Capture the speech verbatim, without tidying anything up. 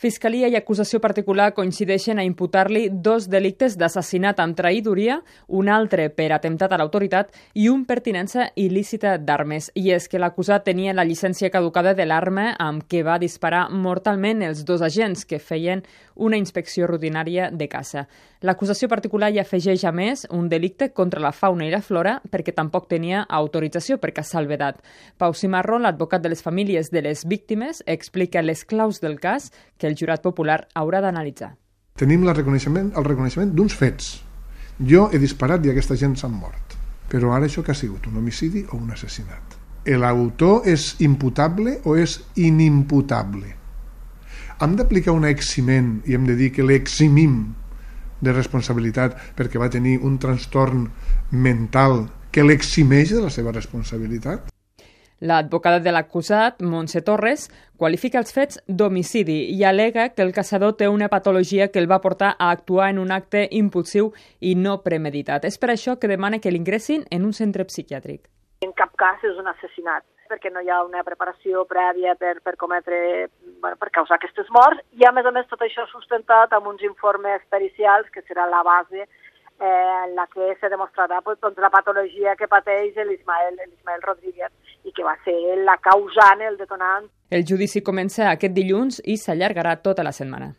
Fiscalia i acusació particular coincideixen a imputar-li dos delictes d'assassinat amb traïdoria, un altre per atemptat a l'autoritat i un per tinença il·lícita d'armes. I és que l'acusat tenia la llicència caducada de l'arma amb què va disparar mortalment els dos agents que feien una inspecció rutinària de caça. L'acusació particular hi afegeix, a més, un delicte contra la fauna i la flora perquè tampoc tenia autorització per caçar al vedat. Pau Cimarro, l'advocat de les famílies de les víctimes, explica les claus del cas que el jurat popular haurà d'analitzar. Tenim el reconeixement, el reconeixement d'uns fets. Jo he disparat i aquesta gent s'han mort. Però ara això que ha sigut? Un homicidi o un assassinat? L'autor és imputable o és inimputable? Hem d'aplicar un eximent i hem de dir que l'eximim de responsabilitat perquè va tenir un trastorn mental que l'eximeix de la seva responsabilitat? L'advocada de l'acusat, Montse Torres, qualifica els fets d'homicidi i alega que el caçador té una patologia que el va portar a actuar en un acte impulsiu i no premeditat. És per això que demana que l'ingressin en un centre psiquiàtric. En cap cas és un assassinat, perquè no hi ha una preparació prèvia per, per cometre, bueno, per causar aquestes morts, i a més a més tot això sustentat amb uns informes pericials que serà la base eh, en la que se demostrarà pues, doncs, la patologia que pateix l'Ismael l'Ismael Rodríguez i que va ser la causant, el detonant. El judici comença aquest dilluns i s'allargarà tota la setmana.